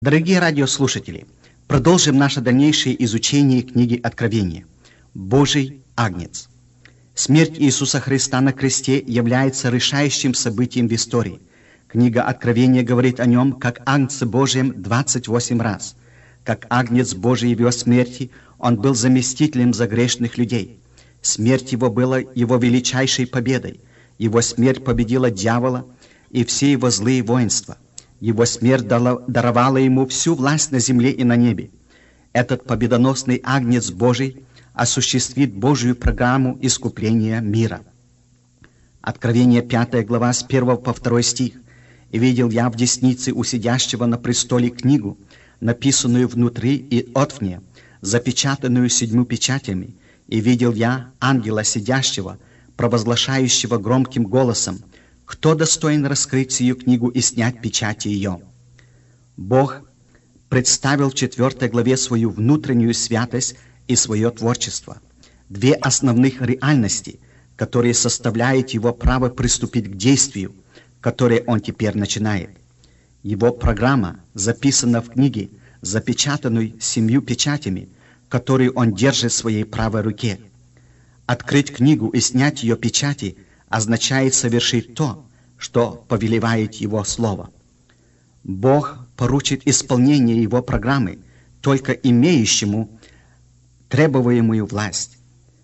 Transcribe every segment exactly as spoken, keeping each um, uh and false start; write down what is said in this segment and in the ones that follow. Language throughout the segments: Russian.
Дорогие радиослушатели, продолжим наше дальнейшее изучение книги Откровения. Божий Агнец. Смерть Иисуса Христа на кресте является решающим событием в истории. Книга Откровения говорит о нем как Агнце Божьем двадцать восемь раз. Как Агнец Божий в его смерти, он был заместителем за грешных людей. Смерть его была его величайшей победой. Его смерть победила дьявола и все его злые воинства. Его смерть даровала ему всю власть на земле и на небе. Этот победоносный Агнец Божий осуществит Божью программу искупления мира. Откровение пятая глава с первого по второй стих. «И видел я в деснице у сидящего на престоле книгу, написанную внутри и отвне, запечатанную седьмью печатями, и видел я ангела сидящего, провозглашающего громким голосом: кто достоин раскрыть сию книгу и снять печати ее?» Бог представил в четвертой главе свою внутреннюю святость и свое творчество. Две основных реальности, которые составляют его право приступить к действию, которое он теперь начинает. Его программа записана в книге, запечатанной семью печатями, которые он держит в своей правой руке. Открыть книгу и снять ее печати означает совершить то, что повелевает Его Слово. Бог поручит исполнение Его программы только имеющему требуемую власть.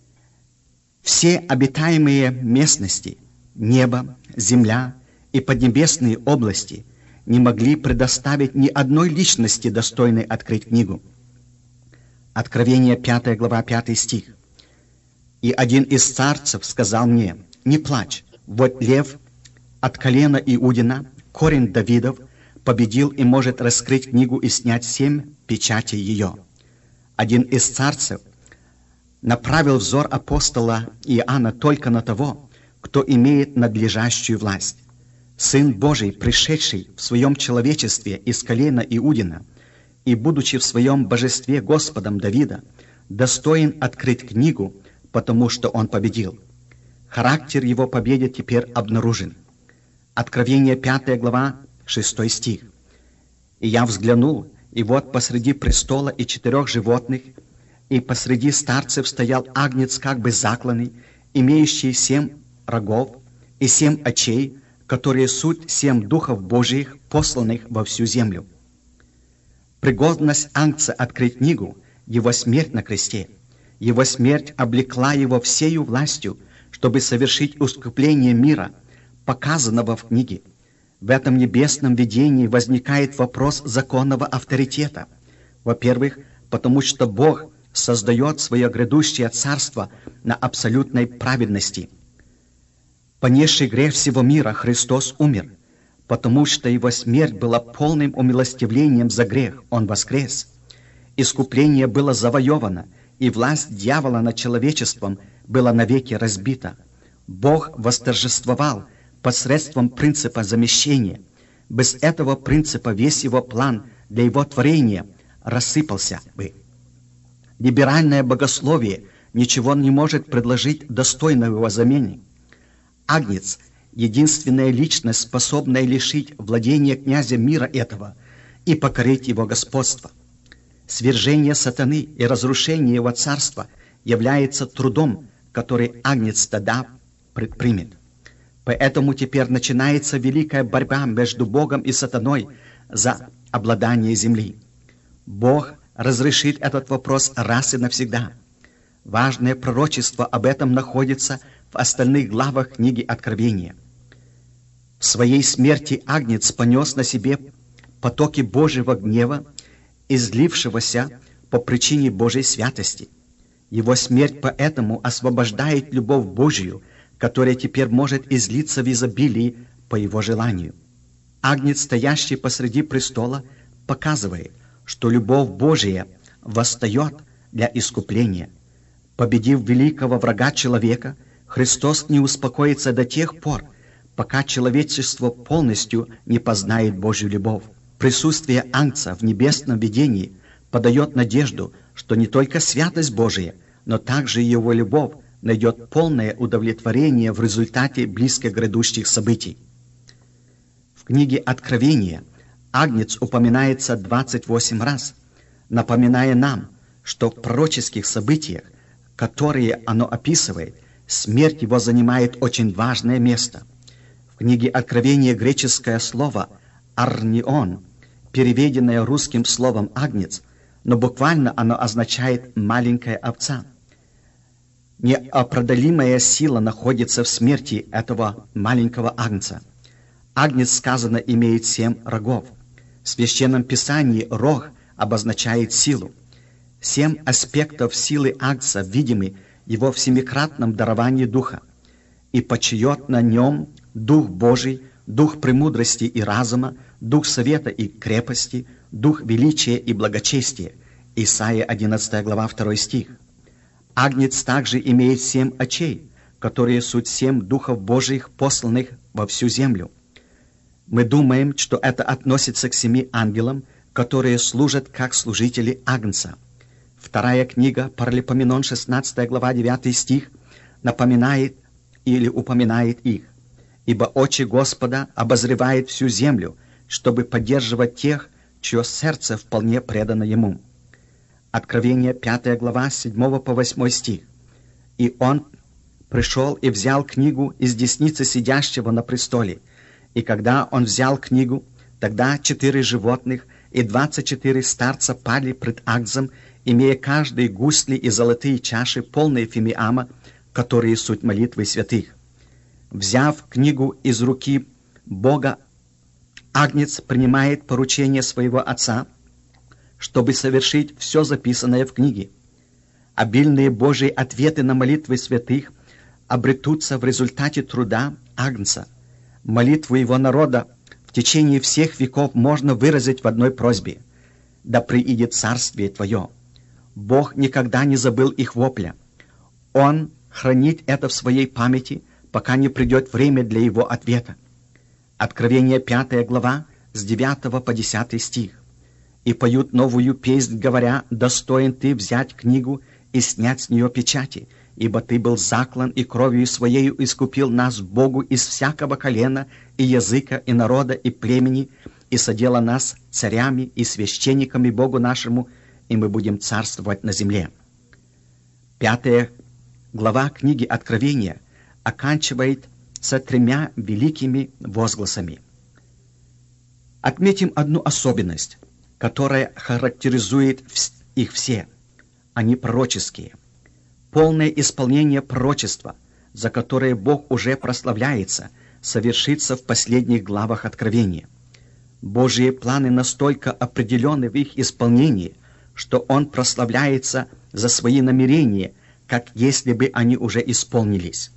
Все обитаемые местности, небо, земля и поднебесные области не могли предоставить ни одной личности, достойной открыть книгу. Откровение пятая глава пятый стих. «И один из царцев сказал мне: не плачь, вот лев от колена Иудина, корень Давидов, победил и может раскрыть книгу и снять семь печатей ее». Один из царцев направил взор апостола Иоанна только на того, кто имеет надлежащую власть. Сын Божий, пришедший в своем человечестве из колена Иудина и будучи в своем божестве Господом Давида, достоин открыть книгу, потому что он победил. Характер его победы теперь обнаружен. Откровение пятая глава шестой стих. «И я взглянул, и вот посреди престола и четырех животных, и посреди старцев стоял Агнец как бы закланный, имеющий семь рогов и семь очей, которые суть семь духов Божиих, посланных во всю землю». Пригодность Агнца открыть книгу — его смерть на кресте. Его смерть облекла его всею властью, чтобы совершить искупление мира, показанного в книге. В этом небесном видении возникает вопрос законного авторитета. Во-первых, потому что Бог создает свое грядущее царство на абсолютной праведности. Понесший грех всего мира, Христос умер, потому что Его смерть была полным умилостивлением за грех. Он воскрес. Искупление было завоевано, и власть дьявола над человечеством была навеки разбита. Бог восторжествовал посредством принципа замещения. Без этого принципа весь его план для его творения рассыпался бы. Либеральное богословие ничего не может предложить достойного его замены. Агнец — единственная личность, способная лишить владения князя мира этого и покорить его господство. Свержение сатаны и разрушение его царства является трудом, который Агнец тогда предпримет. Поэтому теперь начинается великая борьба между Богом и сатаной за обладание земли. Бог разрешит этот вопрос раз и навсегда. Важное пророчество об этом находится в остальных главах книги Откровения. В своей смерти Агнец понес на себе потоки Божьего гнева, излившегося по причине Божьей святости. Его смерть поэтому освобождает любовь Божию, которая теперь может излиться в изобилии по Его желанию. Агнец, стоящий посреди престола, показывает, что любовь Божия восстает для искупления. Победив великого врага человека, Христос не успокоится до тех пор, пока человечество полностью не познает Божью любовь. Присутствие Агнца в небесном видении подает надежду, что не только святость Божия, но также Его любовь найдет полное удовлетворение в результате близко грядущих событий. В книге Откровения Агнец упоминается двадцать восемь раз, напоминая нам, что в пророческих событиях, которые оно описывает, смерть его занимает очень важное место. В книге Откровения греческое слово «арнион», переведенное русским словом «агнец», но буквально оно означает «маленькая овца». Неопределимая сила находится в смерти этого маленького агнца. Агнец, сказано, имеет семь рогов. В Священном Писании рог обозначает силу. Семь аспектов силы агнца видимы его в семикратном даровании Духа. «И почиет на нем Дух Божий, Дух премудрости и разума, Дух совета и крепости, Дух величия и благочестия». Исайя одиннадцатая глава, второй стих. Агнец также имеет семь очей, которые суть семь Духов Божьих, посланных во всю землю. Мы думаем, что это относится к семи ангелам, которые служат как служители Агнца. Вторая книга Паралипоменон, шестнадцатая глава, девятый стих, напоминает или упоминает их. «Ибо очи Господа обозревает всю землю, чтобы поддерживать тех, чье сердце вполне предано Ему». Откровение, пятая глава, с седьмого по восьмой стих. «И Он пришел и взял книгу из десницы сидящего на престоле. И когда Он взял книгу, тогда четыре животных и двадцать четыре старца пали пред Агнцем, имея каждый гусли и золотые чаши, полные фимиама, которые суть молитвы святых. Взяв книгу из руки Бога, Агнец принимает поручение своего Отца, чтобы совершить все записанное в книге. Обильные Божьи ответы на молитвы святых обретутся в результате труда Агнца. Молитву его народа в течение всех веков можно выразить в одной просьбе: «Да приидет царствие Твое». Бог никогда не забыл их вопля. Он хранит это в своей памяти, пока не придет время для его ответа. Откровение, пятая глава, с девятого по десятый стих. «И поют новую песнь, говоря: достоин ты взять книгу и снять с нее печати, ибо ты был заклан, и кровью своею искупил нас Богу из всякого колена, и языка, и народа, и племени, и содела нас царями и священниками Богу нашему, и мы будем царствовать на земле». Пятая глава книги Откровения оканчивается тремя великими возгласами. Отметим одну особенность, которая характеризует их все. Они пророческие. Полное исполнение пророчества, за которое Бог уже прославляется, совершится в последних главах Откровения. Божьи планы настолько определены в их исполнении, что Он прославляется за свои намерения, как если бы они уже исполнились.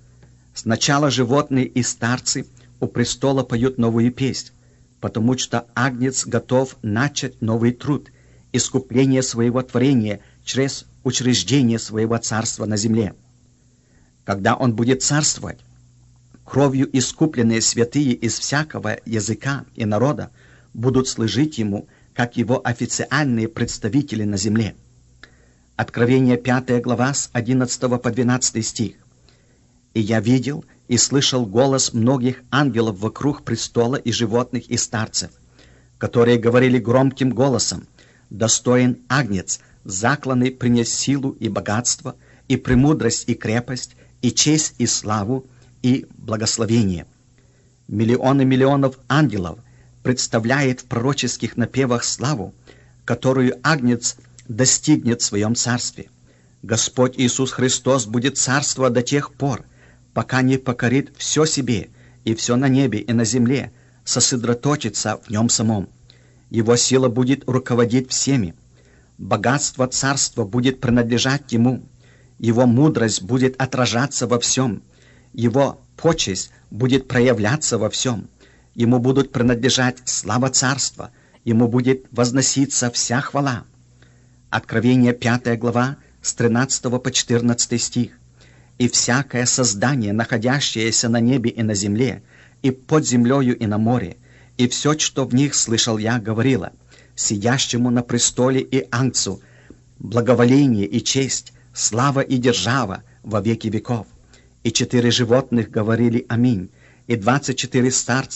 Сначала животные и старцы у престола поют новую песнь, потому что Агнец готов начать новый труд, искупление своего творения через учреждение своего царства на земле. Когда Он будет царствовать, кровью искупленные святые из всякого языка и народа будут служить Ему, как Его официальные представители на земле. Откровение, пятая глава, с одиннадцатого по двенадцатый стих. «И я видел и слышал голос многих ангелов вокруг престола и животных и старцев, которые говорили громким голосом: достоин Агнец, закланный принять силу и богатство, и премудрость и крепость, и честь и славу, и благословение». Миллионы миллионов ангелов представляет в пророческих напевах славу, которую Агнец достигнет в своем царстве. Господь Иисус Христос будет царствовать до тех пор, пока не покорит все себе, и все на небе и на земле сосредоточится в Нем самом. Его сила будет руководить всеми. Богатство царства будет принадлежать Ему. Его мудрость будет отражаться во всем. Его почесть будет проявляться во всем. Ему будут принадлежать слава царства. Ему будет возноситься вся хвала. Откровение, пятая глава, с тринадцатого по четырнадцатый стих. «И всякое создание, находящееся на небе и на земле, и под землею и на море, и все, что в них слышал я, говорило: сидящему на престоле и Агнцу благоволение и честь, слава и держава во веки веков. И четыре животных говорили: аминь. И двадцать четыре старца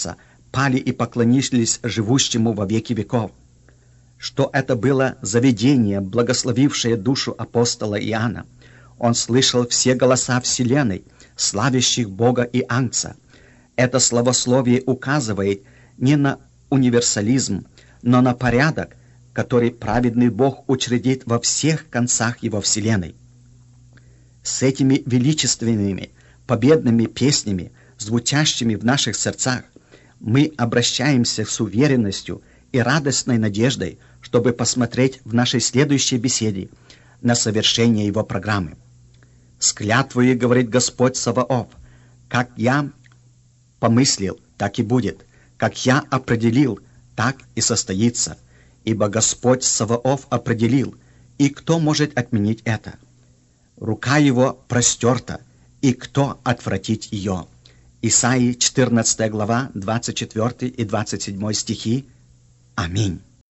пали и поклонились живущему во веки веков. Что это было за видение, благословившее душу апостола Иоанна. Он слышал все голоса вселенной, славящих Бога и Агнца. Это словословие указывает не на универсализм, но на порядок, который праведный Бог учредит во всех концах его вселенной. С этими величественными, победными песнями, звучащими в наших сердцах, мы обращаемся с уверенностью и радостной надеждой, чтобы посмотреть в нашей следующей беседе на совершение его программы. «С клятвою, говорит Господь Саваоф, как я помыслил, так и будет, как я определил, так и состоится, ибо Господь Саваоф определил, и кто может отменить это? Рука его простерта, и кто отвратить ее?» Исаии четырнадцатая глава, двадцать четвёртый и двадцать седьмой стихи. Аминь.